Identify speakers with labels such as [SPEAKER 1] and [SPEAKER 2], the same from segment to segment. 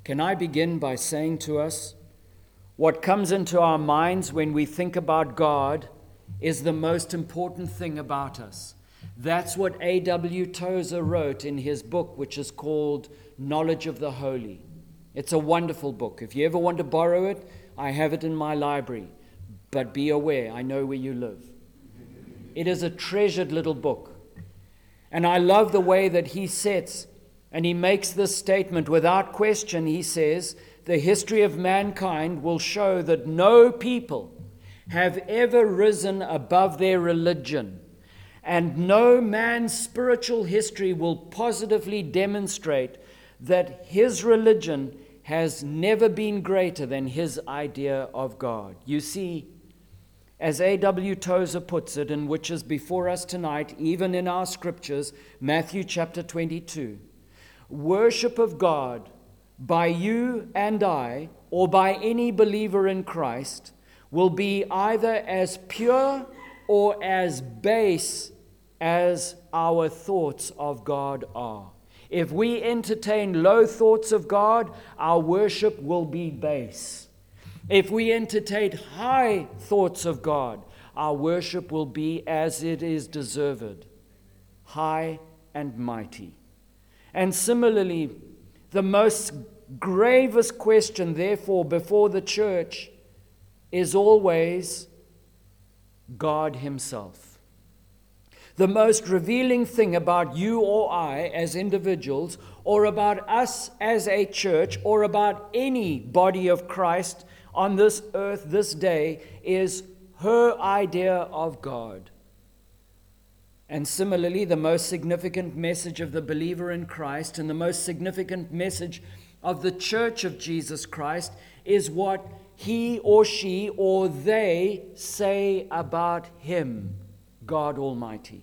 [SPEAKER 1] Can I begin by saying to us, what comes into our minds when we think about God is the most important thing about us. That's what A.W. Tozer wrote in his book, which is called Knowledge of the Holy. It's a wonderful book. If you ever want to borrow it, I have it in my library. But be aware, I know where you live. It is a treasured little book. And I love the way that he sets, and he makes this statement without question. He says, the history of mankind will show that no people have ever risen above their religion, and no man's spiritual history will positively demonstrate that his religion has never been greater than his idea of God. You see, as A.W. Tozer puts it, and which is before us tonight, even in our scriptures, Matthew chapter 22, worship of God by you and I, or by any believer in Christ, will be either as pure or as base as our thoughts of God are. If we entertain low thoughts of God, our worship will be base. If we entertain high thoughts of God, our worship will be as it is deserved, high and mighty. And similarly, the most gravest question, therefore, before the church is always God himself. The most revealing thing about you or I as individuals, or about us as a church, or about any body of Christ on this earth this day, is her idea of God. And similarly, the most significant message of the believer in Christ and the most significant message of the church of Jesus Christ is what he or she or they say about him, God Almighty.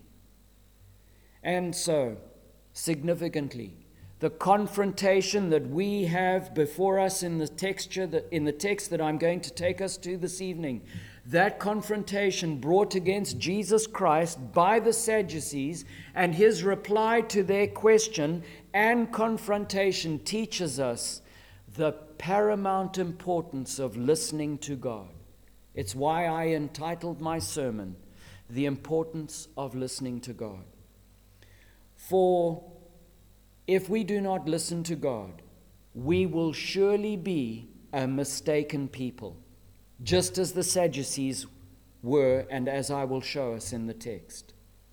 [SPEAKER 1] And so, significantly, the confrontation that we have before us in the text that I'm going to take us to this evening, that confrontation brought against Jesus Christ by the Sadducees and his reply to their question and confrontation teaches us the paramount importance of listening to God. It's why I entitled my sermon, The Importance of Listening to God. For if we do not listen to God, we will surely be a mistaken people, just as the Sadducees were, and as I will show us in the text.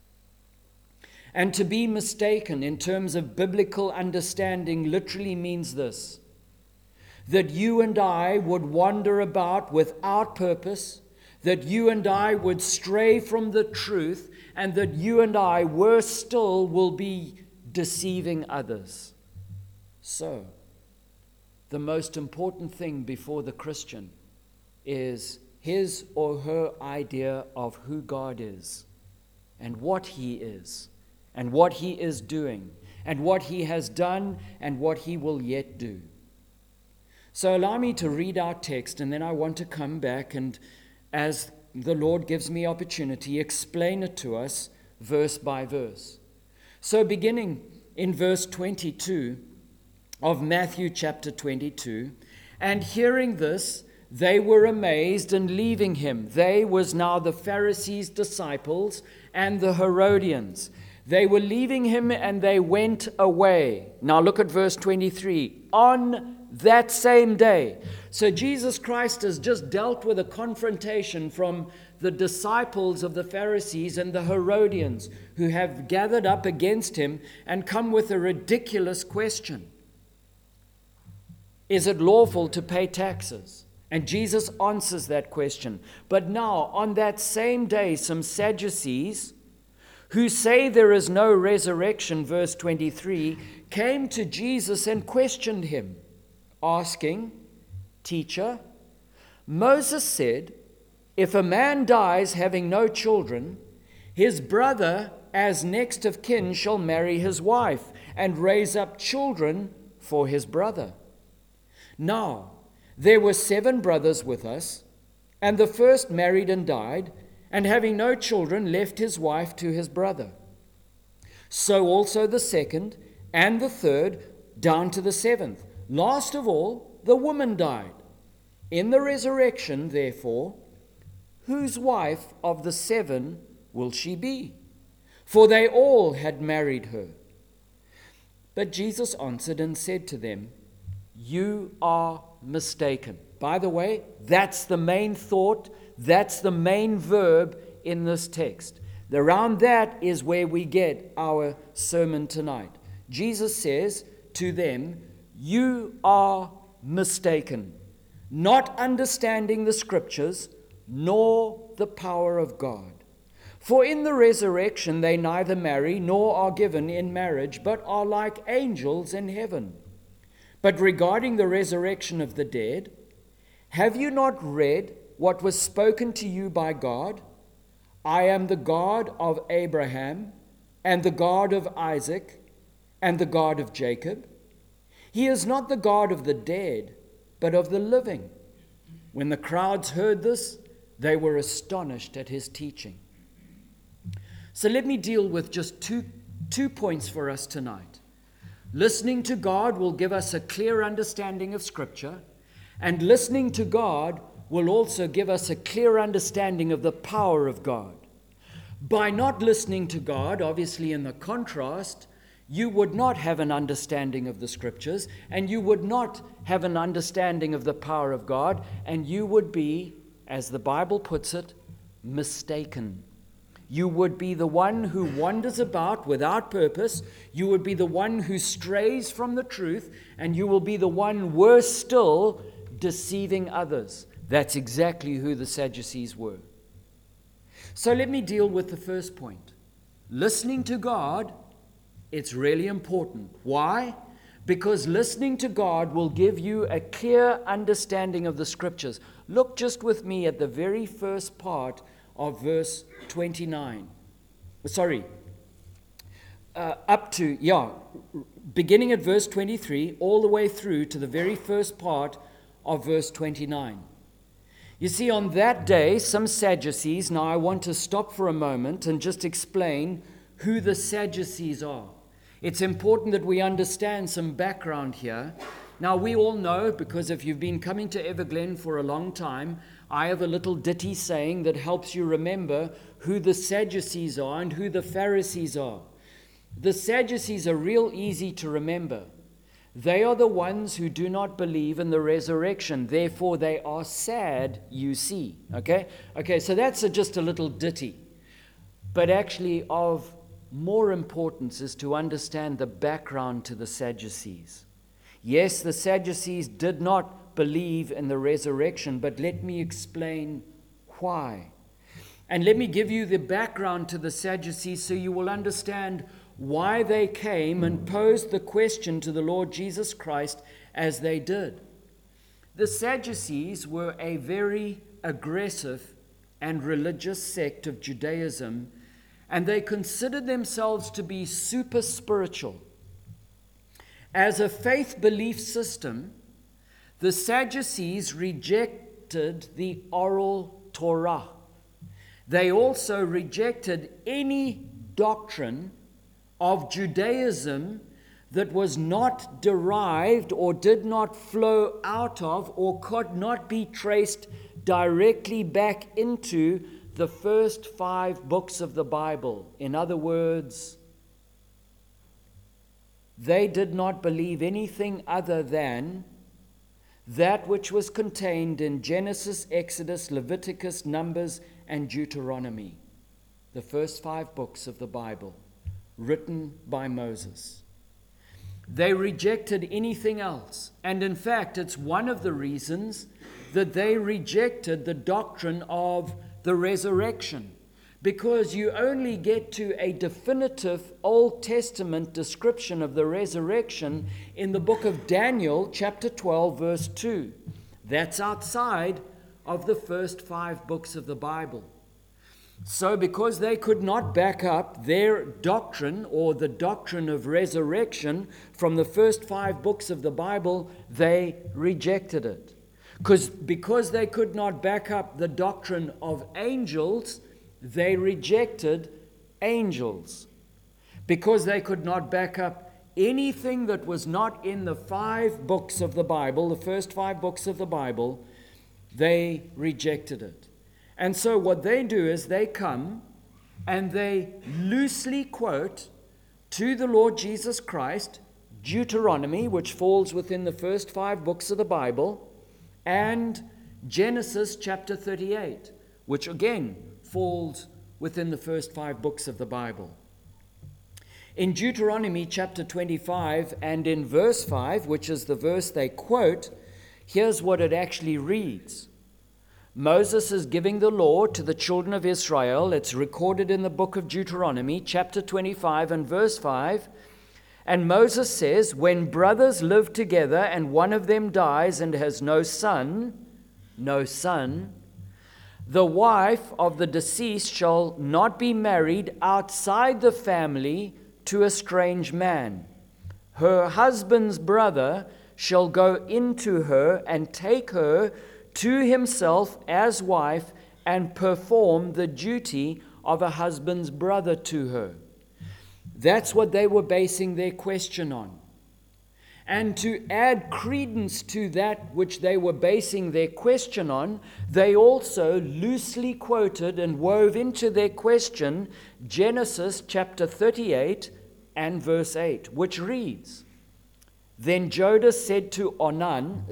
[SPEAKER 1] And to be mistaken in terms of biblical understanding literally means this: that you and I would wander about without purpose, that you and I would stray from the truth, and that you and I, worse still, will be deceiving others. So, the most important thing before the Christian is his or her idea of who God is, and what he is, and what he is doing, and what he has done, and what he will yet do. So allow me to read our text, and then I want to come back and, as the Lord gives me opportunity, explain it to us verse by verse. So beginning in verse 22 of Matthew chapter 22, and hearing this, they were amazed, and leaving him, they was now the Pharisees' disciples and the Herodians. They were leaving him and they went away. Now look at verse 23. On that same day. So Jesus Christ has just dealt with a confrontation from the disciples of the Pharisees and the Herodians, who have gathered up against him and come with a ridiculous question. Is it lawful to pay taxes? And Jesus answers that question. But now, on that same day, some Sadducees, who say there is no resurrection, verse 23, came to Jesus and questioned him, asking, Teacher, Moses said, if a man dies having no children, his brother as next of kin shall marry his wife and raise up children for his brother. Now, there were 7 brothers with us, and the first married and died, and having no children left his wife to his brother. So also the second and the third, down to the 7th. Last of all, the woman died. In the resurrection, therefore, whose wife of the 7 will she be? For they all had married her. But Jesus answered and said to them, you are mistaken. By the way, that's the main thought, that's the main verb in this text. Around that is where we get our sermon tonight. Jesus says to them, you are mistaken, not understanding the scriptures, nor the power of God. For in the resurrection they neither marry nor are given in marriage, but are like angels in heaven. But regarding the resurrection of the dead, have you not read what was spoken to you by God? I am the God of Abraham, and the God of Isaac, and the God of Jacob. He is not the God of the dead, but of the living. When the crowds heard this, they were astonished at his teaching. So let me deal with just two points for us tonight. Listening to God will give us a clear understanding of Scripture, and listening to God will also give us a clear understanding of the power of God. By not listening to God, obviously in the contrast, you would not have an understanding of the Scriptures, and you would not have an understanding of the power of God, and you would be, as the Bible puts it, mistaken. You would be the one who wanders about without purpose. You would be the one who strays from the truth, and you will be the one, worse still, deceiving others. That's exactly who the Sadducees were. So let me deal with the first point. Listening to God, it's really important. Why? Because listening to God will give you a clear understanding of the Scriptures. Look just with me at the very first part of verse 29. Beginning at verse 23, all the way through to the very first part of verse 29. You see, on that day, some Sadducees, now I want to stop for a moment and just explain who the Sadducees are. It's important that we understand some background here. Now, we all know, because if you've been coming to Everglen for a long time, I have a little ditty saying that helps you remember who the Sadducees are and who the Pharisees are. The Sadducees are real easy to remember. They are the ones who do not believe in the resurrection. Therefore, they are sad, you see. Okay, so that's just a little ditty. But actually, of more importance is to understand the background to the Sadducees. Yes, the Sadducees did not believe in the resurrection, but let me explain why. And let me give you the background to the Sadducees so you will understand why they came and posed the question to the Lord Jesus Christ as they did. The Sadducees were a very aggressive and religious sect of Judaism, and they considered themselves to be super spiritual. As a faith belief system, the Sadducees rejected the oral Torah. They also rejected any doctrine of Judaism that was not derived or did not flow out of or could not be traced directly back into the first 5 books of the Bible. In other words, they did not believe anything other than that which was contained in Genesis, Exodus, Leviticus, Numbers, and Deuteronomy, the first 5 books of the Bible, written by Moses. They rejected anything else. And in fact, it's one of the reasons that they rejected the doctrine of the resurrection, because you only get to a definitive Old Testament description of the resurrection in the book of Daniel, chapter 12, verse 2. That's outside of the first 5 books of the Bible. So because they could not back up their doctrine or the doctrine of resurrection from the first 5 books of the Bible, they rejected it. Because they could not back up the doctrine of angels, they rejected angels. Because they could not back up anything that was not in the 5 books of the Bible, the first 5 books of the Bible, they rejected it. And so what they do is they come and they loosely quote to the Lord Jesus Christ Deuteronomy, which falls within the first 5 books of the Bible, and Genesis chapter 38, which again falls within the first 5 books of the Bible. In Deuteronomy chapter 25 and in verse 5, which is the verse they quote, here's what it actually reads. Moses is giving the law to the children of Israel. It's recorded in the book of Deuteronomy, chapter 25 and verse 5. And Moses says, when brothers live together and one of them dies and has no son, the wife of the deceased shall not be married outside the family to a strange man. Her husband's brother shall go into her and take her to himself as wife and perform the duty of a husband's brother to her. That's what they were basing their question on. And to add credence to that which they were basing their question on, they also loosely quoted and wove into their question Genesis chapter 38 and verse 8, which reads, Then Judah said to Onan,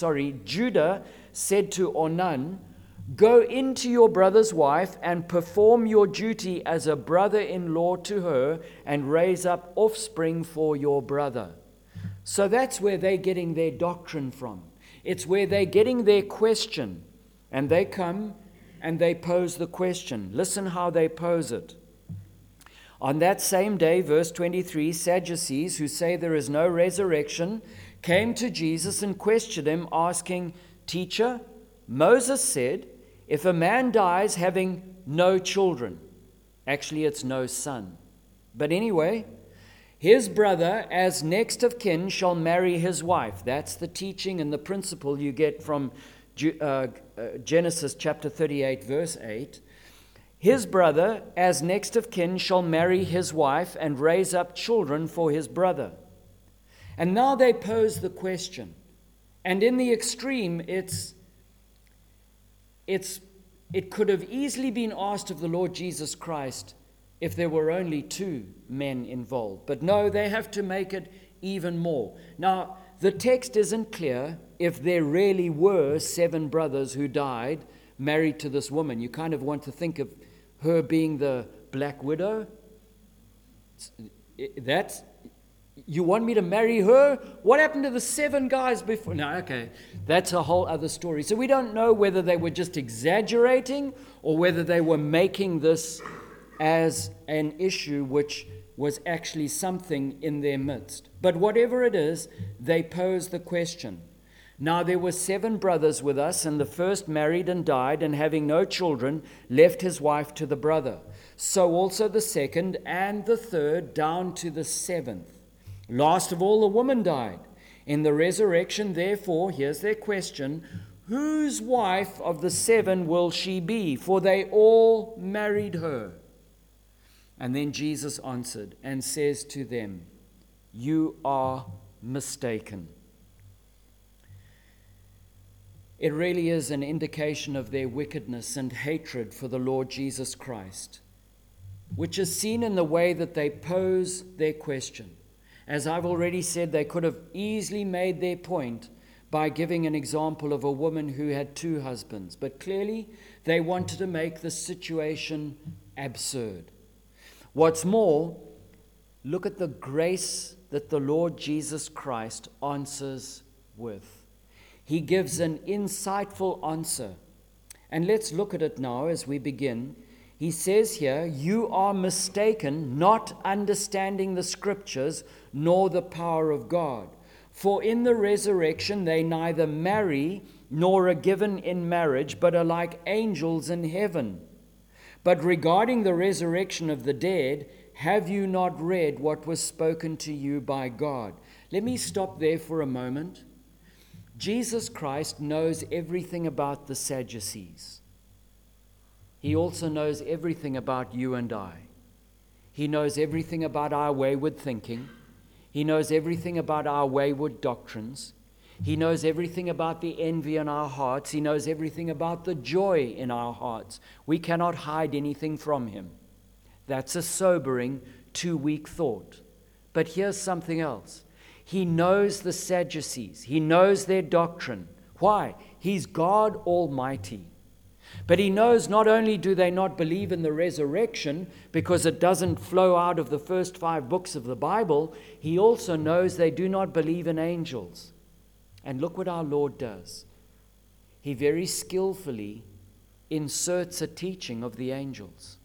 [SPEAKER 1] Go into your brother's wife and perform your duty as a brother-in-law to her and raise up offspring for your brother. So that's where they're getting their doctrine from. It's where they're getting their question. And they come and they pose the question. Listen how they pose it. On that same day, verse 23, Sadducees, who say there is no resurrection, came to Jesus and questioned him, asking, Teacher, Moses said, if a man dies having no children, actually it's no son. But anyway, his brother, as next of kin, shall marry his wife. That's the teaching and the principle you get from Genesis chapter 38, verse 8. His brother, as next of kin, shall marry his wife and raise up children for his brother. And now they pose the question. And in the extreme, it could have easily been asked of the Lord Jesus Christ if there were only 2 men involved. But no, they have to make it even more. Now, the text isn't clear if there really were 7 brothers who died married to this woman. You kind of want to think of her being the black widow. You want me to marry her? What happened to the 7 guys before? No, okay, that's a whole other story. So we don't know whether they were just exaggerating or whether they were making this as an issue which was actually something in their midst. But whatever it is, they pose the question. Now there were 7 brothers with us, and the first married and died, and having no children, left his wife to the brother. So also the second and the third, down to the 7th. Last of all, the woman died. In the resurrection, therefore, here's their question, whose wife of the 7 will she be? For they all married her. And then Jesus answered and says to them, You are mistaken. It really is an indication of their wickedness and hatred for the Lord Jesus Christ, which is seen in the way that they pose their question. As I've already said, they could have easily made their point by giving an example of a woman who had 2 husbands, but clearly they wanted to make the situation absurd. What's more, look at the grace that the Lord Jesus Christ answers with. He gives an insightful answer. And let's look at it now as we begin. He says here, you are mistaken, not understanding the scriptures nor the power of God. For in the resurrection they neither marry nor are given in marriage, but are like angels in heaven. But regarding the resurrection of the dead, have you not read what was spoken to you by God? Let me stop there for a moment. Jesus Christ knows everything about the Sadducees. He also knows everything about you and I. He knows everything about our wayward thinking. He knows everything about our wayward doctrines. He knows everything about the envy in our hearts. He knows everything about the joy in our hearts. We cannot hide anything from him. That's a sobering, two-week thought. But here's something else. He knows the Sadducees. He knows their doctrine. Why? He's God Almighty. But he knows not only do they not believe in the resurrection because it doesn't flow out of the first 5 books of the Bible, he also knows they do not believe in angels. And look what our Lord does. He very skillfully inserts a teaching of the angels.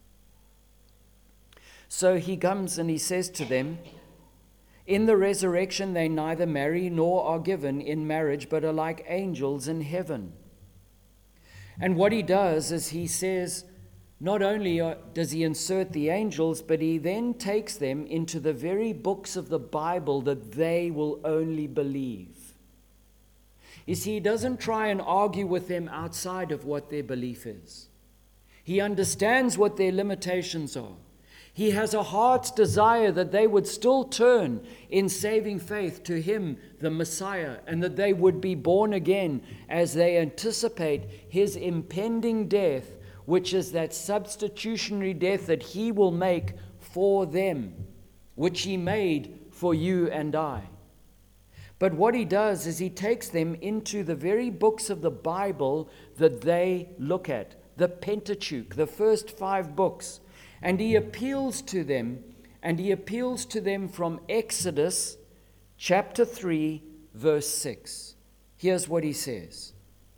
[SPEAKER 1] So he comes and he says to them, in the resurrection they neither marry nor are given in marriage, but are like angels in heaven. And what he does is he says, not only does he insert the angels, but he then takes them into the very books of the Bible that they will only believe. You see, he doesn't try and argue with them outside of what their belief is. He understands what their limitations are. He has a heart's desire that they would still turn in saving faith to him, the Messiah, and that they would be born again as they anticipate his impending death, which is that substitutionary death that he will make for them, which he made for you and I. But what he does is he takes them into the very books of the Bible that they look at, the Pentateuch, the first 5 books. And he appeals to them, from Exodus chapter 3, verse 6. Here's what he says.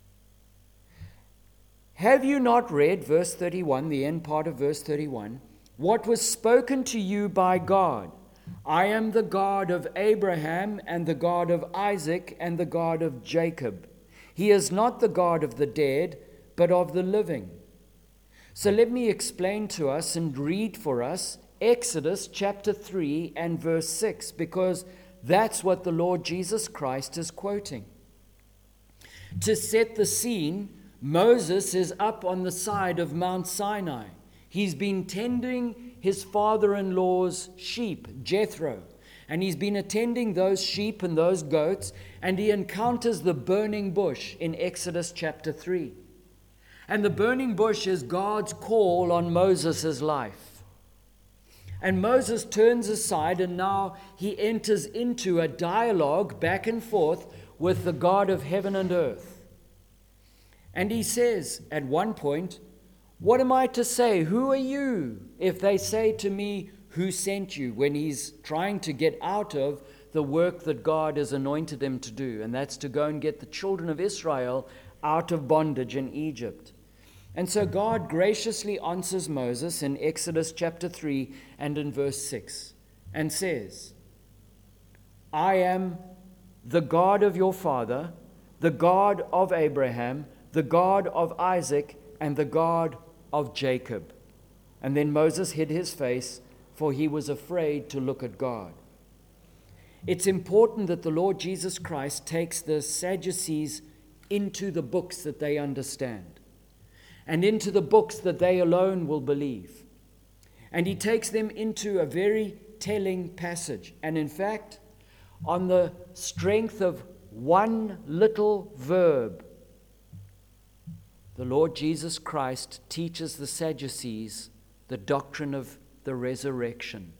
[SPEAKER 1] Have you not read, verse 31, the end part of verse 31, what was spoken to you by God? I am the God of Abraham and the God of Isaac and the God of Jacob. He is not the God of the dead, but of the living. So let me explain to us and read for us Exodus chapter 3 and verse 6, because that's what the Lord Jesus Christ is quoting. To set the scene, Moses is up on the side of Mount Sinai. He's been tending his father-in-law's sheep, Jethro, and he's been attending those sheep and those goats, and he encounters the burning bush in Exodus chapter 3. And the burning bush is God's call on Moses' life. And Moses turns aside, and now he enters into a dialogue back and forth with the God of heaven and earth. And he says at one point, what am I to say? Who are you? If they say to me, who sent you? When he's trying to get out of the work that God has anointed him to do. And that's to go and get the children of Israel out of bondage in Egypt. And so God graciously answers Moses in Exodus chapter 3 and in verse 6 and says, I am the God of your father, the God of Abraham, the God of Isaac, and the God of Jacob. And then Moses hid his face, for he was afraid to look at God. It's important that the Lord Jesus Christ takes the Sadducees into the books that they understand, and into the books that they alone will believe. And he takes them into a very telling passage. And in fact, on the strength of one little verb, the Lord Jesus Christ teaches the Sadducees the doctrine of the resurrection.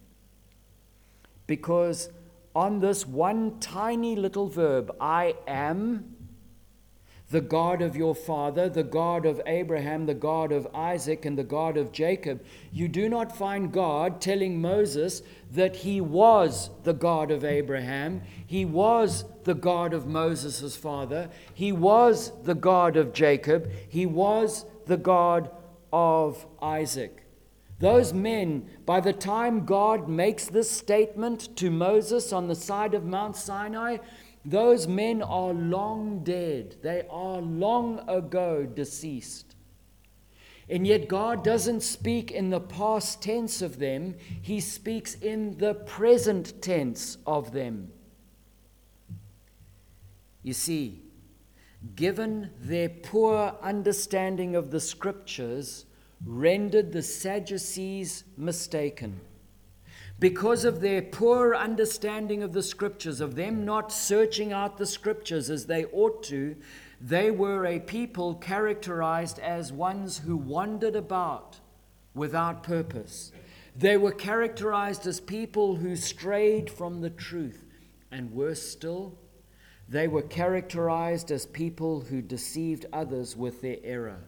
[SPEAKER 1] Because on this one tiny little verb, I am the God of your father, the God of Abraham, the God of Isaac, and the God of Jacob, you do not find God telling Moses that he was the God of Abraham, he was the God of Moses' father, he was the God of Jacob, he was the God of Isaac. Those men, by the time God makes this statement to Moses on the side of Mount Sinai, those men are long dead. They are long ago deceased. And yet God doesn't speak in the past tense of them. He speaks in the present tense of them. You see, given their poor understanding of the Scriptures, rendered the Sadducees mistaken. Because of their poor understanding of the Scriptures, of them not searching out the Scriptures as they ought to, they were a people characterized as ones who wandered about without purpose. They were characterized as people who strayed from the truth. And worse still, they were characterized as people who deceived others with their error.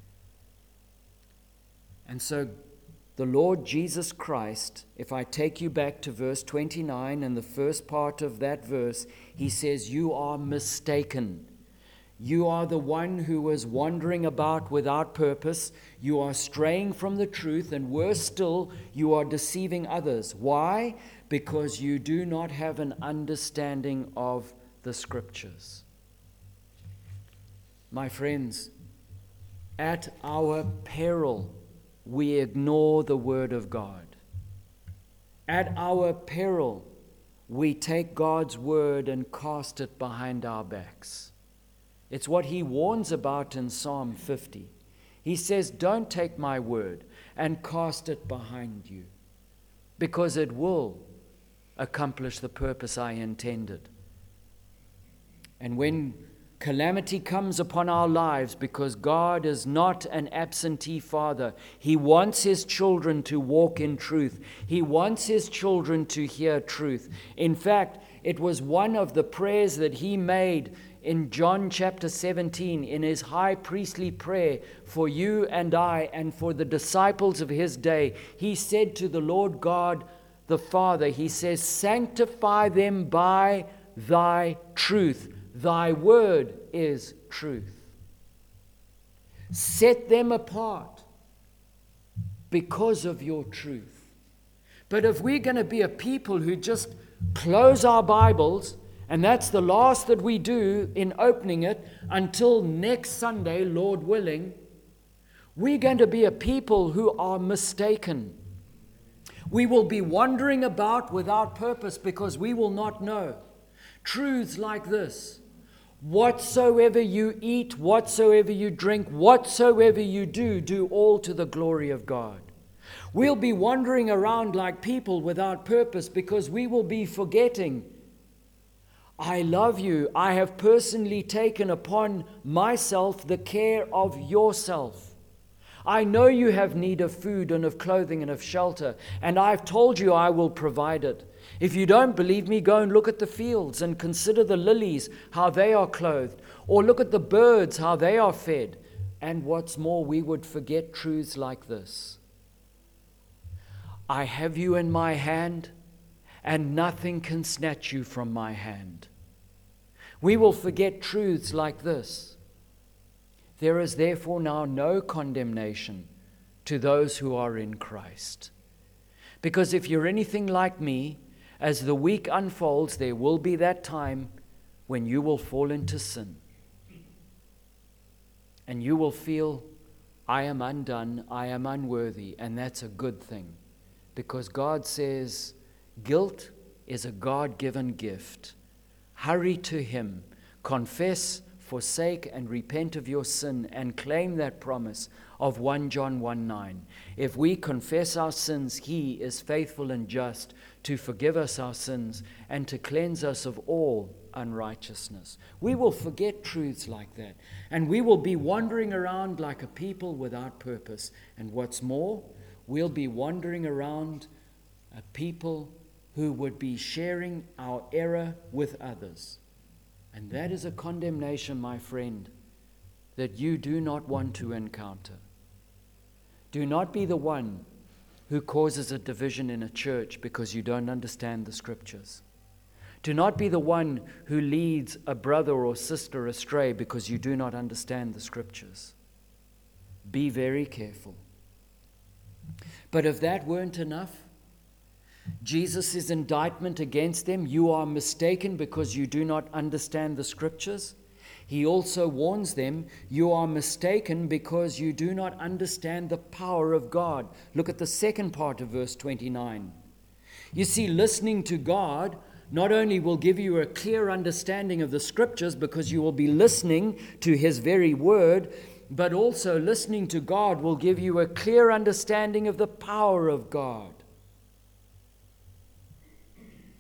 [SPEAKER 1] And so the Lord Jesus Christ, if I take you back to verse 29 and the first part of that verse, he says, you are mistaken. You are the one who was wandering about without purpose. You are straying from the truth, and worse still, you are deceiving others. Why? Because you do not have an understanding of the Scriptures. My friends, at our peril, we ignore the Word of God. At our peril, we take God's Word and cast it behind our backs. It's what he warns about in Psalm 50. He says, don't take my word and cast it behind you, because it will accomplish the purpose I intended. And when calamity comes upon our lives, because God is not an absentee father, he wants his children to walk in truth. He wants his children to hear truth. In fact, it was one of the prayers that he made in John chapter 17, in his high priestly prayer for you and I and for the disciples of his day. He said to the Lord God the Father, he says, sanctify them by thy truth. Thy word is truth. Set them apart because of your truth. But if we're going to be a people who just close our Bibles, and that's the last that we do in opening it until next Sunday, Lord willing, we're going to be a people who are mistaken. We will be wandering about without purpose because we will not know truths like this. Whatsoever you eat, whatsoever you drink, whatsoever you do, do all to the glory of God. We'll be wandering around like people without purpose because we will be forgetting, I love you. I have personally taken upon myself the care of yourself. I know you have need of food and of clothing and of shelter, and I've told you I will provide it. If you don't believe me, go and look at the fields and consider the lilies, how they are clothed, or look at the birds, how they are fed. And what's more, we would forget truths like this. I have you in my hand, and nothing can snatch you from my hand. We will forget truths like this. There is therefore now no condemnation to those who are in Christ. Because if you're anything like me, as the week unfolds, there will be that time when you will fall into sin. And you will feel, I am undone, I am unworthy, and that's a good thing. Because God says, guilt is a God-given gift. Hurry to him, confess, forsake, and repent of your sin, and claim that promise of 1 John 1:9. If we confess our sins, he is faithful and just to forgive us our sins and to cleanse us of all unrighteousness. We will forget truths like that, and we will be wandering around like a people without purpose. And what's more, we'll be wandering around a people who would be sharing our error with others. And that is a condemnation, my friend, that you do not want to encounter. Do not be the one who causes a division in a church because you don't understand the Scriptures. Do not be the one who leads a brother or sister astray because you do not understand the Scriptures. Be very careful. But if that weren't enough, Jesus' indictment against them, you are mistaken because you do not understand the Scriptures. He also warns them, you are mistaken because you do not understand the power of God. Look at the second part of verse 29. You see, listening to God not only will give you a clear understanding of the Scriptures because you will be listening to his very word, but also listening to God will give you a clear understanding of the power of God.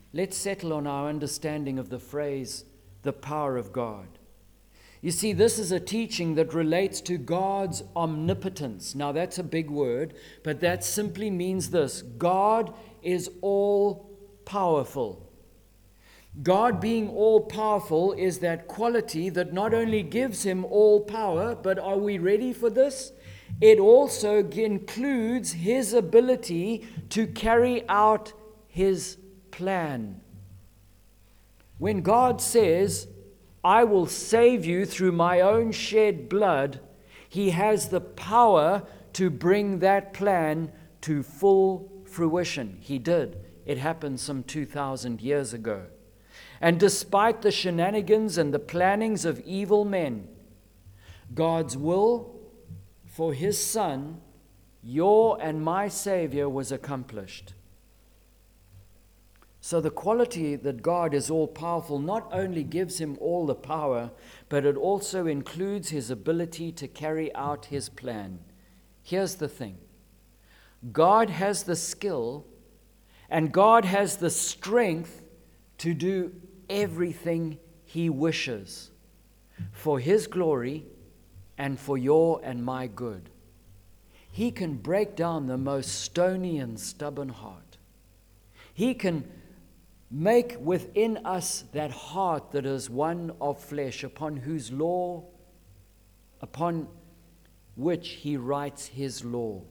[SPEAKER 1] let's settle on our understanding of the phrase, the power of God. You see, this is a teaching that relates to God's omnipotence. Now, that's a big word, but that simply means this: God is all powerful. God being all powerful is that quality that not only gives him all power, but are we ready for this? It also includes his ability to carry out his plan. When God says, I will save you through my own shed blood, he has the power to bring that plan to full fruition. He did. It happened some 2,000 years ago. And despite the shenanigans and the plannings of evil men, God's will for his Son, your and my Savior, was accomplished. So the quality that God is all-powerful not only gives him all the power, but it also includes his ability to carry out his plan. Here's the thing. God has the skill and God has the strength to do everything he wishes for his glory and for your and my good. He can break down the most stony and stubborn heart. He can make within us that heart that is one of flesh, upon whose law, upon which he writes his law.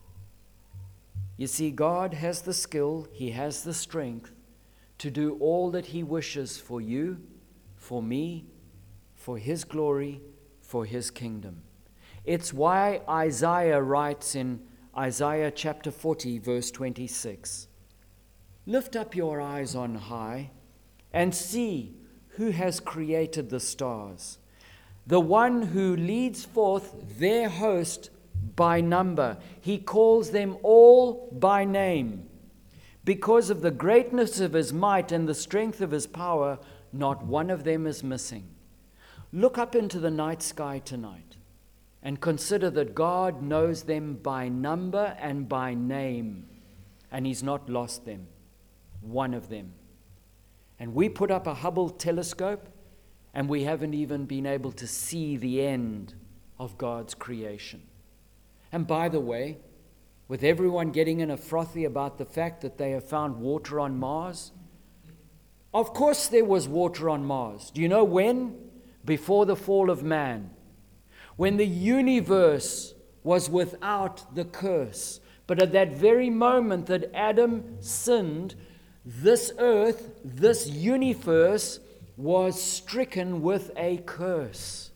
[SPEAKER 1] You see, God has the skill, he has the strength to do all that he wishes for you, for me, for his glory, for his kingdom. It's why Isaiah writes in Isaiah chapter 40, verse 26, lift up your eyes on high and see who has created the stars, the one who leads forth their host by number. He calls them all by name. Because of the greatness of his might and the strength of his power, not one of them is missing. Look up into the night sky tonight and consider that God knows them by number and by name, and he's not lost them. One of them. And we put up a Hubble telescope and we haven't even been able to see the end of God's creation. And by the way, with everyone getting in a frothy about the fact that they have found water on Mars, of course there was water on Mars. Do you know when? Before the fall of man. When the universe was without the curse. But at that very moment that Adam sinned, this earth, this universe, was stricken with a curse.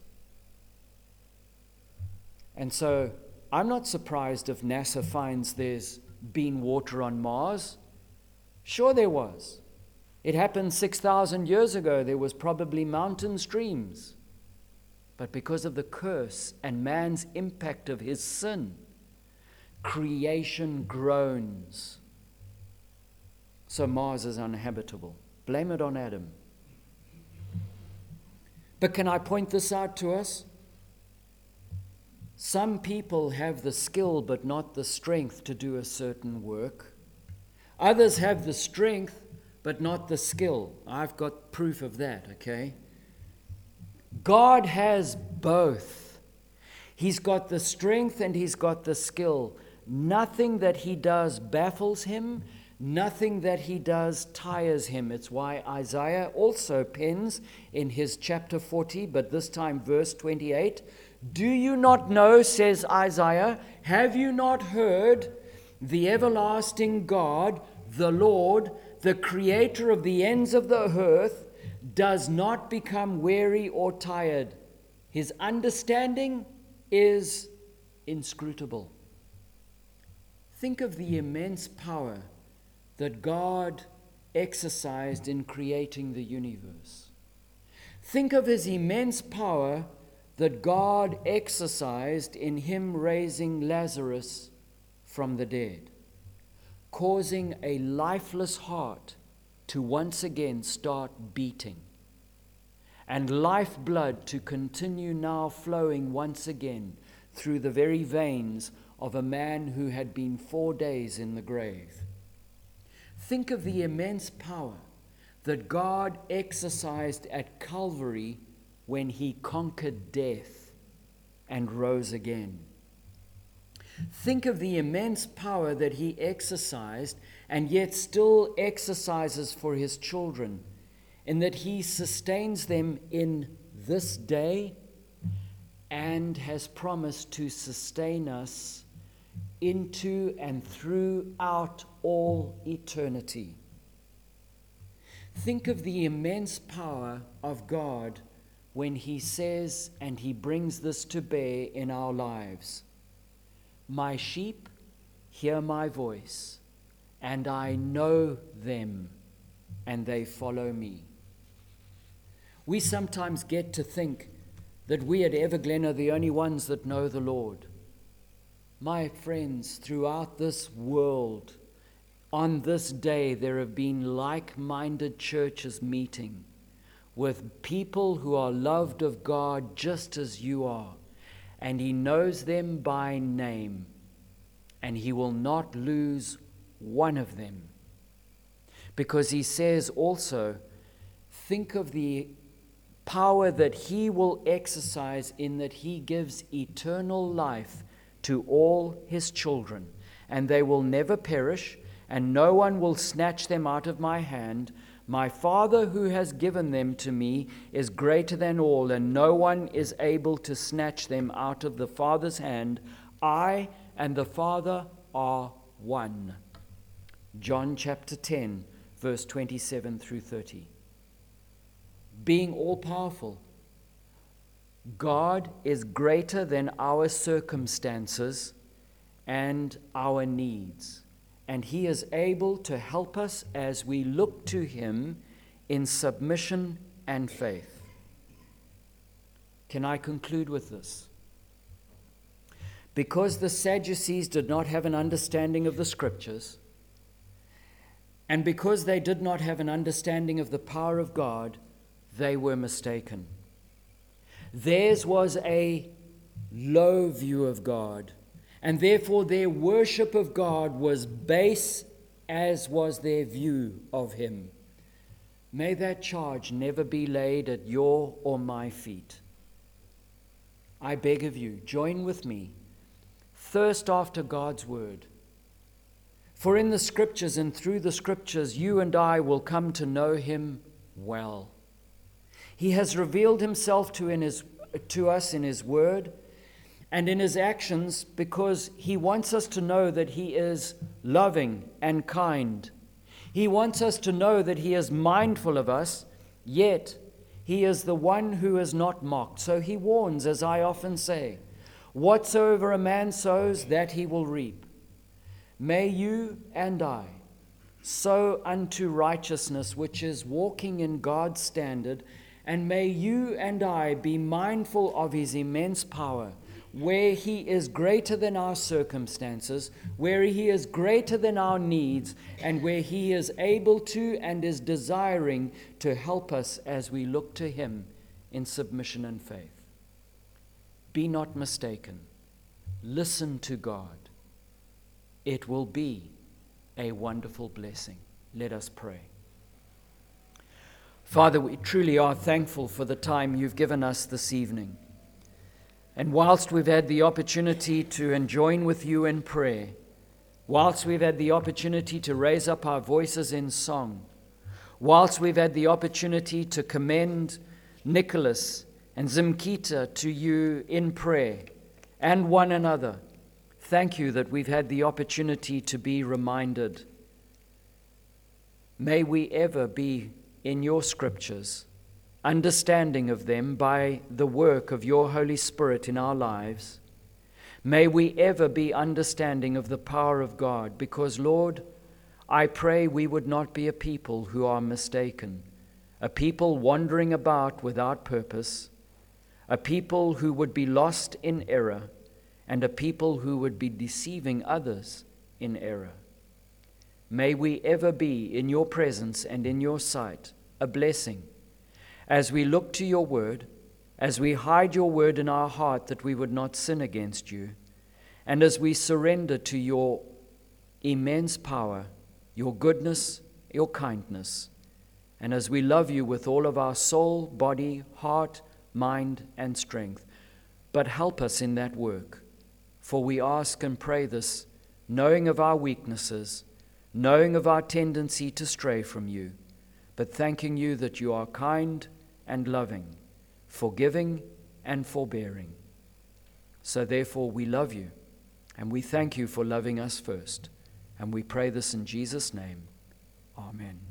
[SPEAKER 1] And so I'm not surprised if NASA finds there's been water on Mars. Sure there was. It happened 6,000 years ago. There was probably mountain streams. But because of the curse and man's impact of his sin, creation groans. So Mars is uninhabitable. Blame it on Adam. But can I point this out to us? Some people have the skill but not the strength to do a certain work. Others have the strength but not the skill. I've got proof of that, okay? God has both. He's got the strength and he's got the skill. Nothing that he does baffles him. Nothing that he does tires him. It's why Isaiah also pens in his chapter 40, but this time verse 28, do you not know, says Isaiah, have you not heard, the everlasting God, the Lord, the creator of the ends of the earth, does not become weary or tired. His understanding is inscrutable. Think of the immense power that God exercised in creating the universe. Think of his immense power that God exercised in him raising Lazarus from the dead, causing a lifeless heart to once again start beating, and lifeblood to continue now flowing once again through the very veins of a man who had been 4 days in the grave. Think of the immense power that God exercised at Calvary when he conquered death and rose again. Think of the immense power that he exercised and yet still exercises for his children, in that he sustains them in this day and has promised to sustain us into and throughout all eternity. Think of the immense power of God when he says, and he brings this to bear in our lives, "My sheep hear my voice, and I know them, and they follow me." We sometimes get to think that we at Everglen are the only ones that know the Lord. My friends, throughout this world, on this day, there have been like-minded churches meeting with people who are loved of God just as you are, and he knows them by name, and he will not lose one of them. Because he says also, think of the power that he will exercise in that he gives eternal life to all his children, and they will never perish, and no one will snatch them out of my hand. My Father who has given them to me is greater than all, and no one is able to snatch them out of the Father's hand. I and the Father are one. John chapter 10, verse 27 through 30. Being all-powerful, God is greater than our circumstances and our needs, and he is able to help us as we look to him in submission and faith. Can I conclude with this? Because the Sadducees did not have an understanding of the Scriptures, and because they did not have an understanding of the power of God, they were mistaken. Theirs was a low view of God, and therefore their worship of God was base, as was their view of him. May that charge never be laid at your or my feet. I beg of you, join with me. Thirst after God's word. For in the Scriptures and through the Scriptures, you and I will come to know him well. He has revealed himself to us in his word and in his actions, because he wants us to know that he is loving and kind. He wants us to know that he is mindful of us, yet he is the one who is not mocked. So he warns, as I often say, whatsoever a man sows, that he will reap. May you and I sow unto righteousness, which is walking in God's standard, and may you and I be mindful of his immense power, where he is greater than our circumstances, where he is greater than our needs, and where he is able to and is desiring to help us as we look to him in submission and faith. Be not mistaken. Listen to God. It will be a wonderful blessing. Let us pray. Father, we truly are thankful for the time you've given us this evening. And whilst we've had the opportunity to join with you in prayer, whilst we've had the opportunity to raise up our voices in song, whilst we've had the opportunity to commend Nicholas and Zimkita to you in prayer and one another, thank you that we've had the opportunity to be reminded. May we ever be in your Scriptures, understanding of them by the work of your Holy Spirit in our lives. May we ever be understanding of the power of God, because, Lord, I pray we would not be a people who are mistaken, a people wandering about without purpose, a people who would be lost in error, and a people who would be deceiving others in error. May we ever be in your presence and in your sight a blessing as we look to your word, as we hide your word in our heart that we would not sin against you, and as we surrender to your immense power, your goodness, your kindness, and as we love you with all of our soul, body, heart, mind, and strength. But help us in that work, for we ask and pray this, knowing of our weaknesses, knowing of our tendency to stray from you, but thanking you that you are kind and loving, forgiving and forbearing. So therefore we love you, and we thank you for loving us first. And we pray this in Jesus' name. Amen.